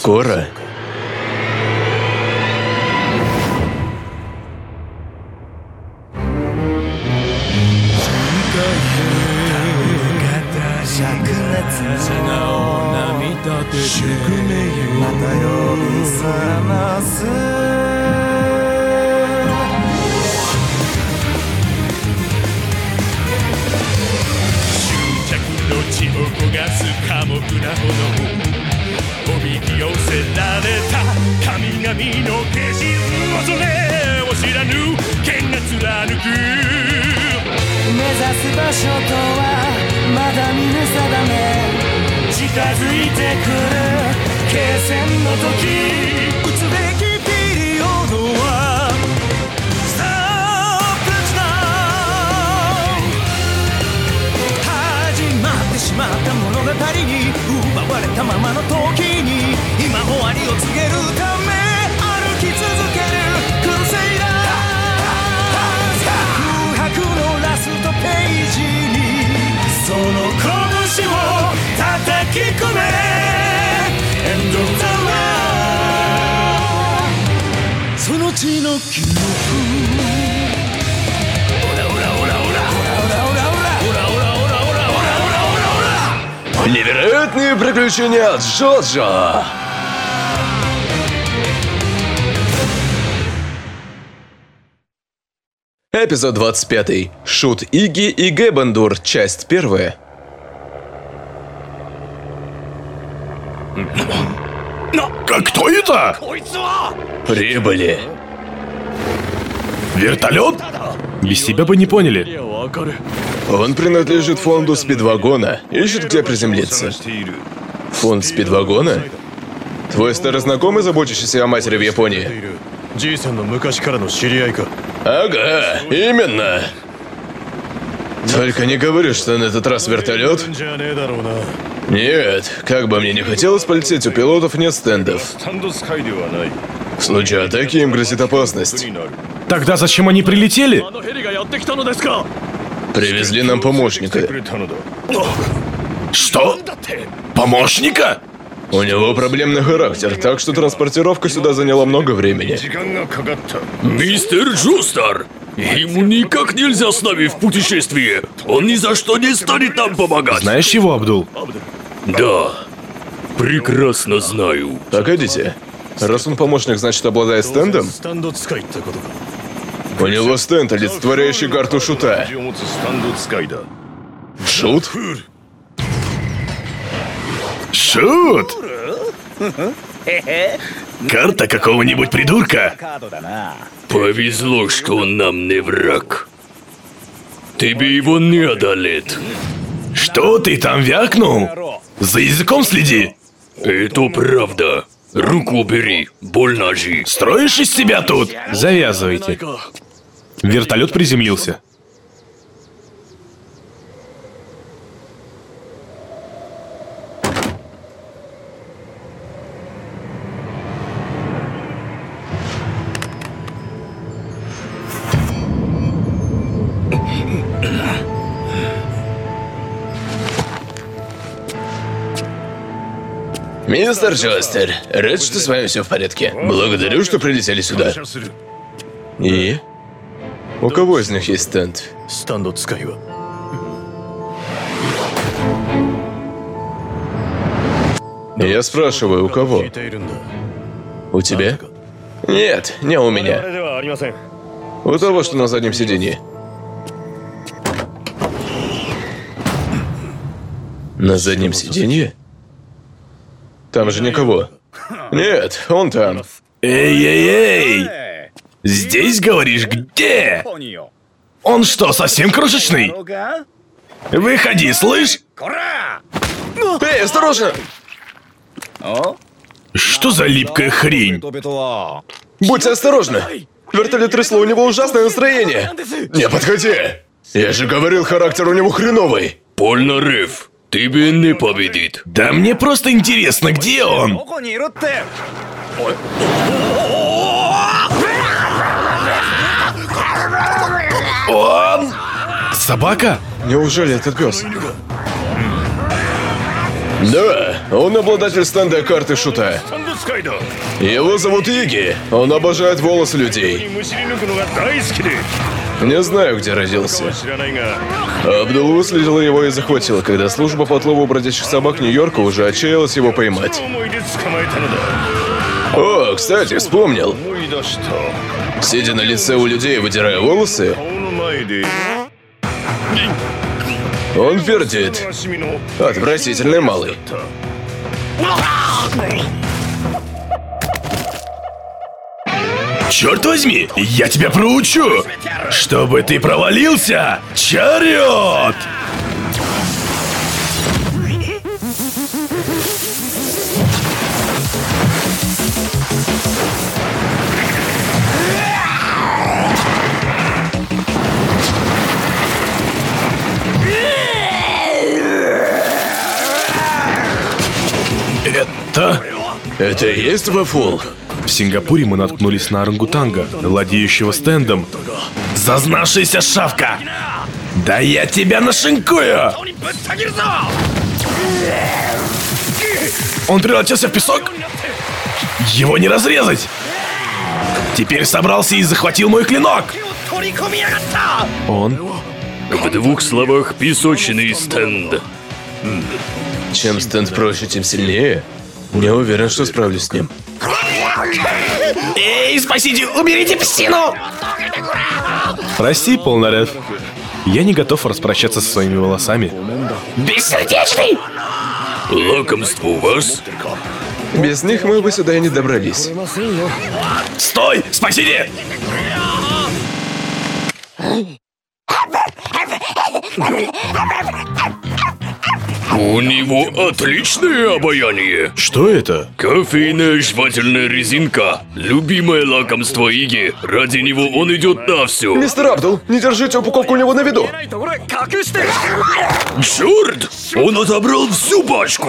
Скоро? Невероятные приключения Джоджо! Эпизод 25. Шут Игги и Гэбендур. Часть 1. Кто это? Прибыли. Вертолет? Без тебя бы не поняли. Он принадлежит фонду Спидвагона. Ищет, где приземлиться. Фонд Спидвагона? Твой старый знакомый, заботящийся о матери в Японии? Ага, именно. Только не говори, что на этот раз вертолет. Нет, как бы мне не хотелось полететь, у пилотов нет стендов. В случае атаки им грозит опасность. Тогда зачем они прилетели? Привезли нам помощника. Что? Помощника? У него проблемный характер, так что транспортировка сюда заняла много времени. Мистер Джустер! Ему никак нельзя с нами в путешествие. Он ни за что не станет нам помогать. Знаешь его, Абдул? Да, прекрасно знаю. Погодите, раз он помощник, значит обладает стендом? У него стенд, олицетворяющий карту Шута. Шут? Шут? Карта какого-нибудь придурка? Повезло, что он нам не враг. Тебе его не одолеть. Что ты там вякнул? За языком следи. Это правда. Руку убери, больно же. Строишь из себя тут? Завязывайте. Вертолет приземлился. Мистер Джостер, рад, что с вами все в порядке. Благодарю, что прилетели сюда. И? У кого из них есть стенд? Я спрашиваю, у кого? У тебя? Нет, не у меня. У того, что на заднем сиденье. На заднем сиденье? Там же никого. Нет, он там. Эй! Здесь, говоришь, где? Он что, совсем крошечный? Выходи, слышь? Эй, осторожно! Что за липкая хрень? Будьте осторожны! Вертолет трясло, у него ужасное настроение! Не подходи! Я же говорил, характер у него хреновый! Больно, Реф. Тебе не победит. Да мне просто интересно, где он? Он? Собака? Неужели это пес? Да, он обладатель стенда карты шута. Его зовут Иги. Он обожает волосы людей. Не знаю, где родился. Абдул выследила его и захватила, когда служба по отлову бродячих собак Нью-Йорка уже отчаялась его поймать. О, кстати, вспомнил. Сидя на лице у людей, выдирая волосы, он пердит. Отвратительный малый. Черт возьми, я тебя проучу! Чтобы ты провалился, Чариот! Это и есть Вафул? В Сингапуре мы наткнулись на орангутанга, владеющего стендом. Зазнавшаяся шавка! Да я тебя нашинкую! Он превратился в песок? Его не разрезать! Теперь собрался и захватил мой клинок! Он? В двух словах, песочный стенд. Чем стенд проще, тем сильнее. Не уверен, что справлюсь с ним. Эй, спасите, уберите псину! Прости, Полнарев. Я не готов распрощаться со своими волосами. Бессердечный! Лакомство у вас? Без них мы бы сюда и не добрались. Стой! Спасите! У него отличное обаяние. Что это? Кофейная жевательная резинка. Любимое лакомство Иги. Ради него он идет на все. Мистер Абдул, не держите упаковку у него на виду. Черт! Он отобрал всю пачку.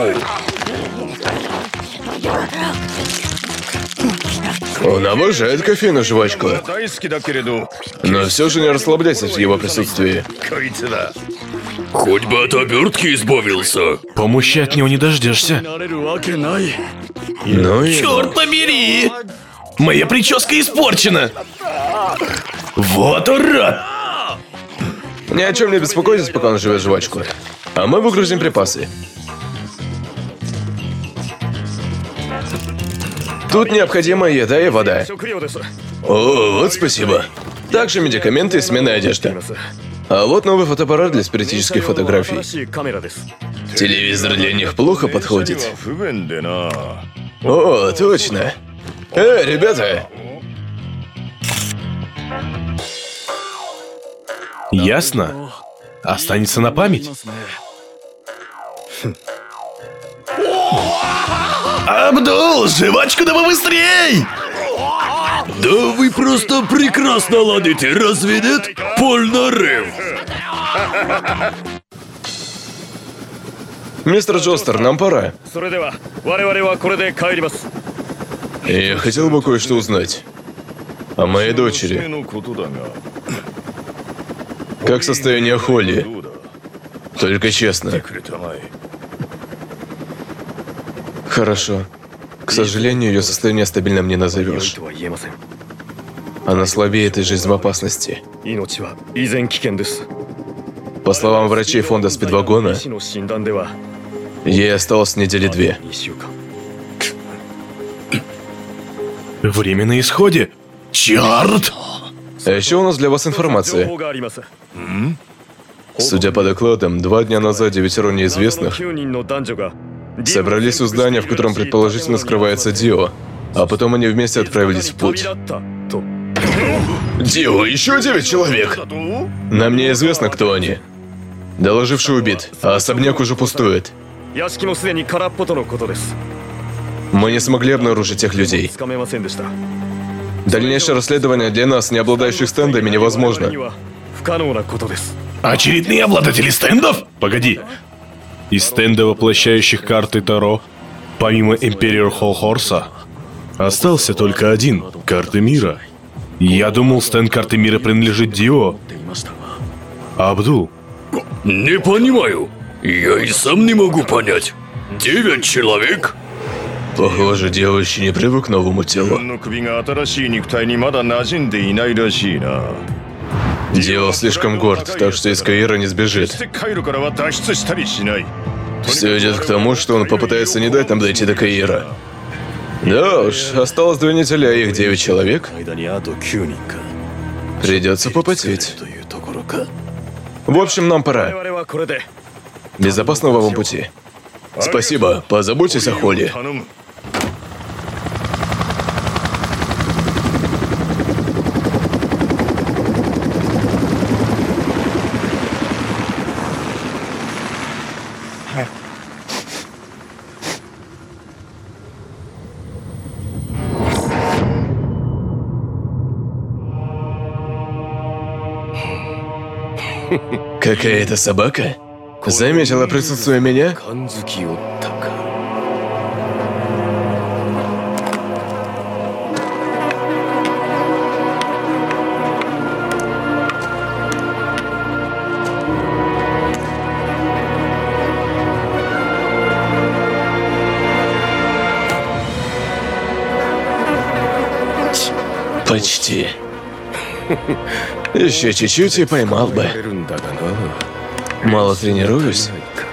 Он обожает кофейную жвачку. Но все же не расслабляйся в его присутствии. Хоть бы от обертки избавился. Помощи от него не дождешься. Ну и... Черт побери! Моя прическа испорчена! Вот урод! Ни о чем не беспокойтесь, пока он жует жвачку. А мы выгрузим припасы. Тут необходима еда и вода. О, вот спасибо. Также медикаменты и смена одежды. А вот новый фотоаппарат для спиритических фотографий. Телевизор для них плохо подходит. О, точно. Ребята! Ясно. Останется на память. Абдул, жвачку давай быстрей! Да вы просто прекрасно ладите, разве нет? Полнарев. Мистер Джостер, нам пора. Я хотел бы кое-что узнать о моей дочери. Как состояние Холли? Только честно. Хорошо. К сожалению, ее состояние стабильным не назовешь. Она слабеет и жизнь в опасности. По словам врачей фонда спидвагона, ей осталось недели 2. Время на исходе. Черт! А еще у нас для вас информация. Судя по докладам, 2 дня назад 9 неизвестных собрались у здания, в котором предположительно скрывается Дио, а потом они вместе отправились в путь. Дио, еще 9 человек! Нам неизвестно, кто они. Доложивший убит, а особняк уже пустует. Мы не смогли обнаружить тех людей. Дальнейшее расследование для нас, не обладающих стендами, невозможно. Очередные обладатели стендов? Погоди. Из стенда, воплощающих карты Таро, помимо Империор Холхорса, остался только один — карты мира. Я думал, стенд карты мира принадлежит Дио. Абдул. Не понимаю. Я и сам не могу понять. 9 человек? Похоже, девочка не привык к новому телу. の首が新しい肉体にまだ馴染んでいないらしいな。 Дьявол слишком горд, так что из Каира не 決し сбежит. てカイロからは脱出したりしない。 Все идет к тому, что он попытается не дать нам дойти до Каира. Да уж, осталось 2 недели, а их 9 человек. 間にあと9人か。 Придется попотеть. というところか。 В общем, нам пора. 我々はこれで。 Безопасного вам пути. Спасибо, позаботьтесь о Холли. 頼む。 Какая-то собака? Заметила присутствие меня? 感づきおったか。 Почти. Еще чуть-чуть и поймал бы. るんだがな。 Мало тренируюсь.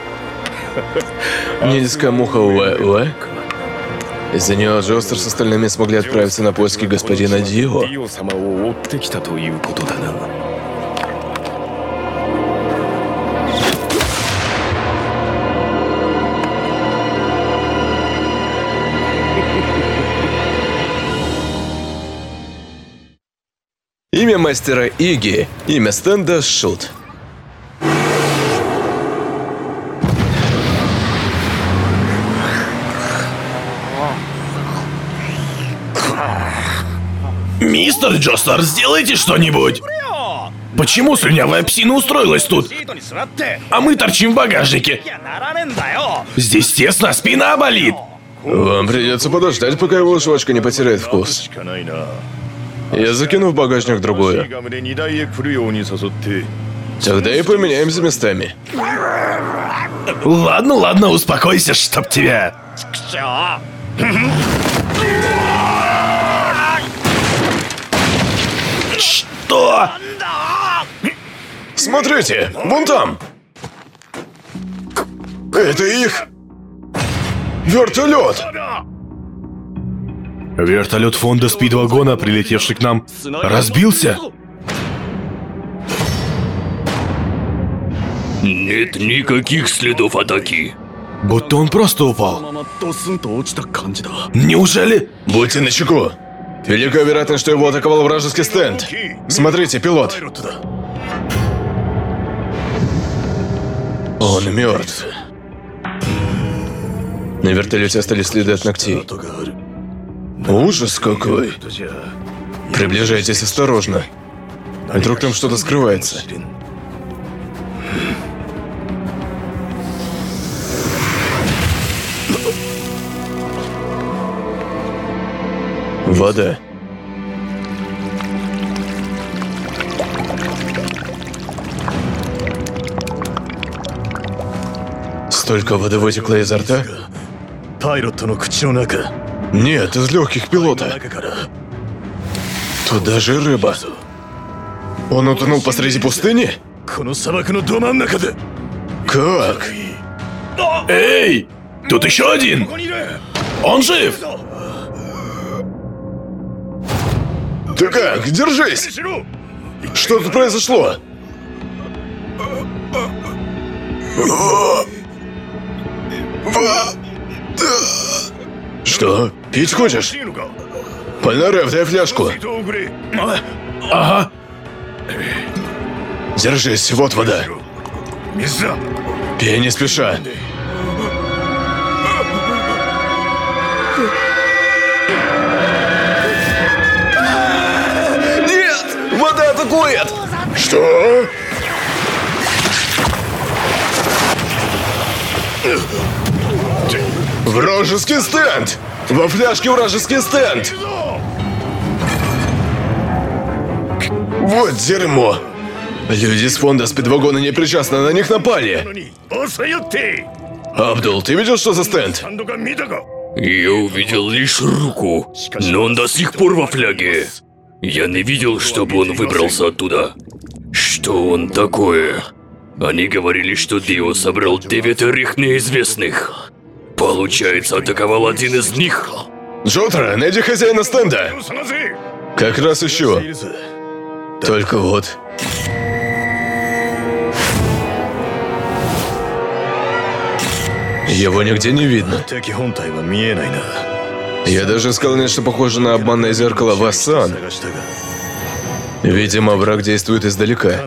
Низкая муха уэ. Из-за нее Джостер с остальными смогли отправиться на поиски господина Дио. ディオ様を追ってきたということだな。 Имя мастера Иги, имя стенда Шут. Мистер Джостер, сделайте что-нибудь! Почему слюнявая псина устроилась тут? А мы торчим в багажнике. Здесь тесно, спина болит. Вам придется подождать, пока его жвачка не потеряет вкус. しかないな。 Я закину в багажник いい другую. ガムで荷台へ来るように誘って。 Тогда и поменяемся местами. Ладно, ладно, успокойся, чтоб тебя. Что? Смотрите, вон там. Это их вертолет. Вертолет фонда спидвагона, прилетевший к нам, разбился? Нет никаких следов атаки. Будто он просто упал. Неужели? Будьте начеку. Велика вероятность, что его атаковал вражеский стенд. Смотрите, пилот. Он мертв. На вертолете остались следы от ногтей. Ужас какой. Приближайтесь осторожно. Вдруг там что-то скрывается. Вода. Столько воды вытекло изо рта? パイロットの口の中。 Нет, из легких пилота. 中から。 Тут даже рыба. Он утонул посреди пустыни? この砂漠のど真ん中で。 Как? Эй! Тут еще один! ここにいる。 Он жив! Ты как? Держись! しろ。 Что тут произошло? Что? Пить хочешь? いいのか。 Полярев, дай фляжку. 水をくれ。 Ага. Держись, вот вода. 水だ。 Пей не спеша. Нет! Вода атакует! Что? Вражеский стенд! Во фляжке вражеский стенд! Вот дерьмо! Люди с фонда спидвагона не причастны, на них напали! のに。遅いよって。 Абдул, ты видел, что за стенд? Я увидел лишь руку, но он до сих пор во фляге. Я не видел, чтобы он выбрался оттуда. Что он такое? Они говорили, что Дио собрал 9 неизвестных. Получается, атаковал один из них. Джотара, найди хозяина стенда. Как раз ищу. Только вот... Его нигде не видно. Я даже искал нечто похожее на обманное зеркало Вассан. Видимо, враг действует издалека.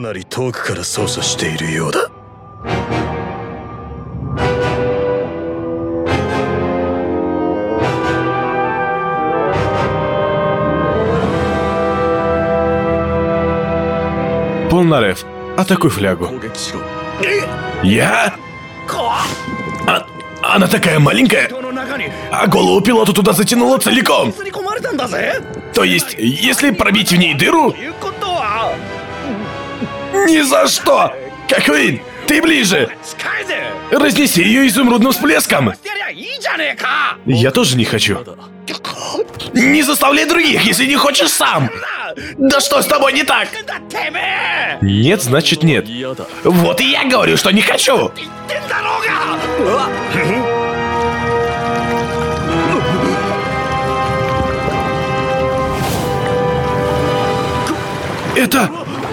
Полнарев, атакуй флягу. Я? Она такая маленькая, а голову пилота туда затянуло целиком. То есть, если пробить в ней дыру... Ни за что! Каквин, ты ближе! Разнеси ее изумрудным всплеском! Я тоже не хочу. Не заставляй других, если не хочешь сам! Да что с тобой не так? Нет, значит нет. Вот и я говорю, что не хочу! Это...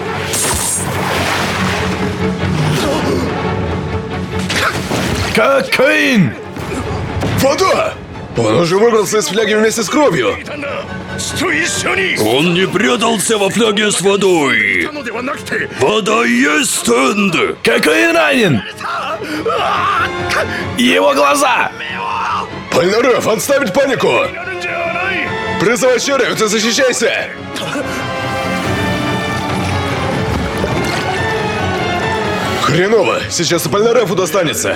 Кокаин! Вода! Он уже выбрался из фляги вместе с кровью. Он не прятался во фляге с водой. Вода есть стенд. Кокаин ранен! Его глаза! Полнарев, отставить панику! Призывай Черю, ты защищайся! Хреново, сейчас и Полнареву достанется.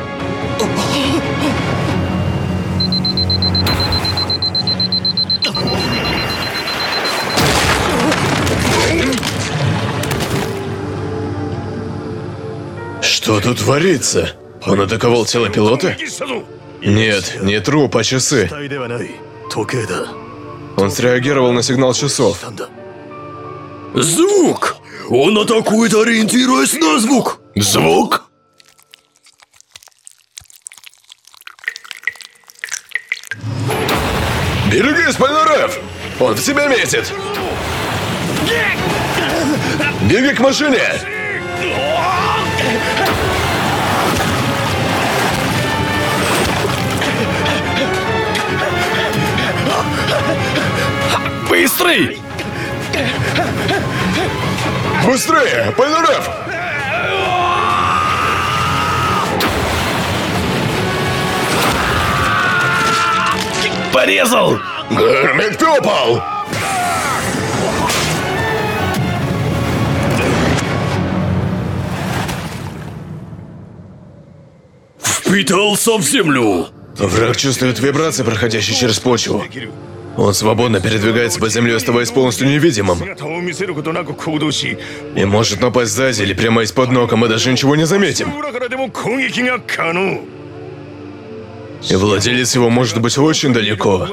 Что тут творится? Он атаковал тело пилота? Нет, не труп, а часы. Он среагировал на сигнал часов. Звук! Он атакует, ориентируясь на звук. Звук? Берегись, Полнарев! Он в тебя метит! Беги к машине! Быстрый! Быстрее, Полнарев! Порезал! Гермит попал! Впитался в землю. Враг чувствует вибрации, проходящие через почву. Он свободно передвигается по земле, оставаясь полностью невидимым. И может напасть сзади или прямо из-под ног, а мы даже ничего не заметим. И владелец его может быть очень далеко.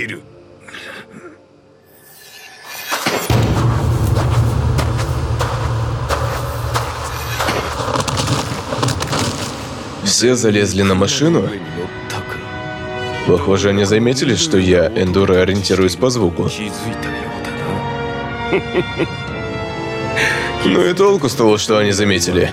Все залезли на машину? Похоже, они заметили, что я, Эндура, ориентируюсь по звуку. Ну и толку с того, что они заметили.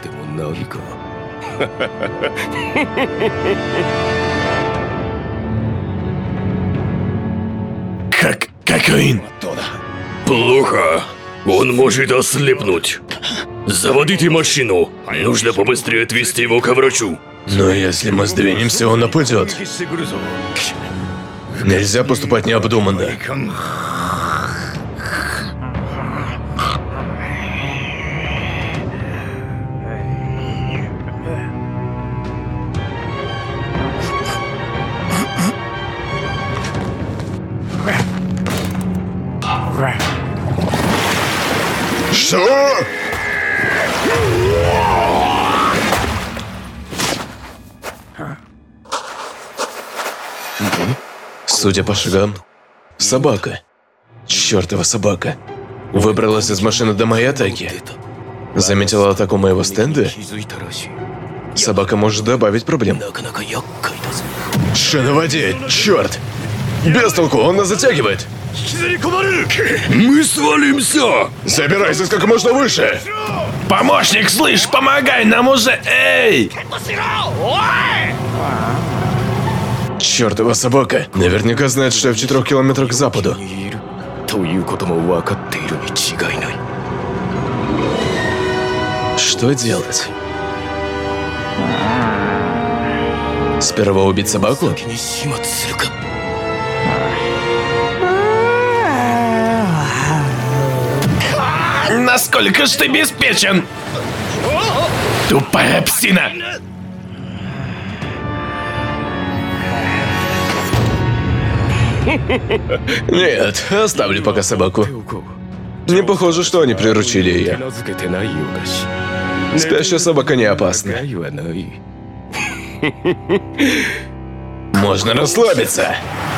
Кокаин! Плохо. Он может ослепнуть. Заводите машину. Нужно побыстрее отвезти его к врачу. Но если мы сдвинемся, он нападет. Нельзя поступать необдуманно. Что? Судя по шагам, собака. Чёртова собака. Выбралась из машины до моей атаки. Заметила атаку моего стенда? Собака может добавить проблем. Шина в воде, чёрт! Без толку, он нас затягивает. Мы свалимся! Забирайся как можно выше! Помощник, слышь, помогай нам уже, эй! Чёртова собака. Наверняка знает, что я в 4 километрах к западу. Что делать? Сперва убить собаку? Насколько ж ты беспечен? Тупая псина! Нет, оставлю пока собаку. Не похоже, что они приручили ее. Спящая собака не опасна. Можно расслабиться.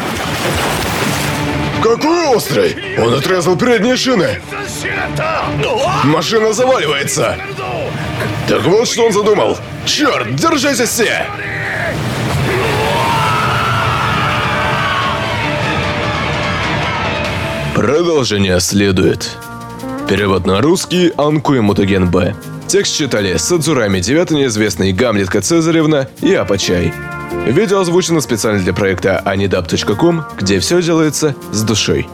Какой острый! Он отрезал передние шины. Машина заваливается. Так вот, что он задумал. Черт, держись все! Продолжение следует. Перевод на русский Анку и Мутаген Б. Текст читали Садзурами 9, неизвестный Гамлетка Цезаревна и Апачай. Видео озвучено специально для проекта anidub.com, где все делается с душой.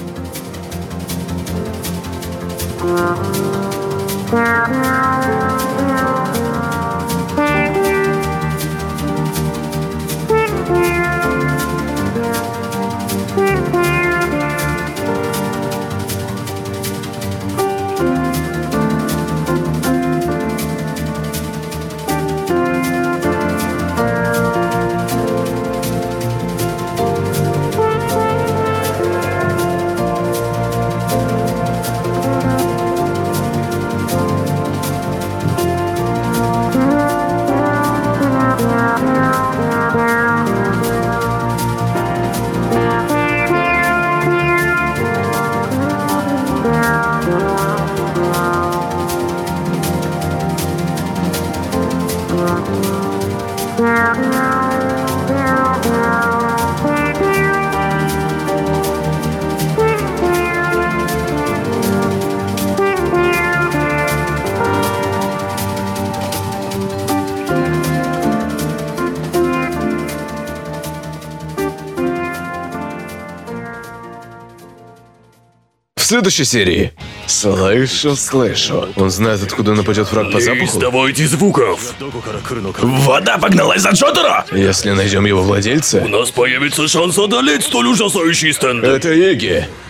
В следующей серии. Слышу. Он знает, откуда нападет враг по Не запаху. издавайте звуков! Вода погналась за Джотаро! Если найдем его владельца, У нас появится шанс одолеть столь ужасающий стенд. это Иги.